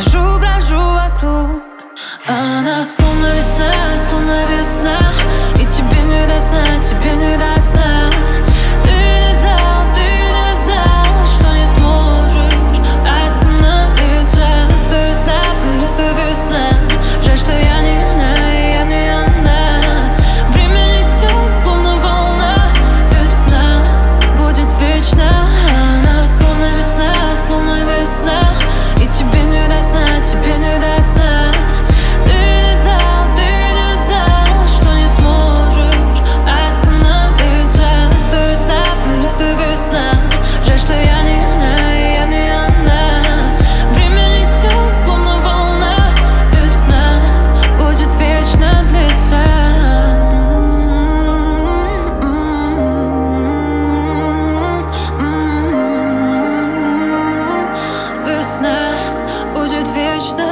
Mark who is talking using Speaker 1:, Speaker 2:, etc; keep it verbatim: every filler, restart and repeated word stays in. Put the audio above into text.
Speaker 1: брожу, брожу вокруг. Она словно весна, словно весна, и тебе не до сна, тебе не до сна. Ты не знал, ты не знал, что не сможешь остановиться. Это весна, это весна. Жаль, что я не она, я не она. Время несет, словно волна. Весна будет вечно. Она словно весна, словно весна, и тебе не до сна, тебе не до сна. Ты не знал, ты не знал, что не сможешь остановиться. Это весна, это весна. Жаль, что я не она, я не она. Время несет, словно волна. Весна будет вечно длиться. Весна будет вечно.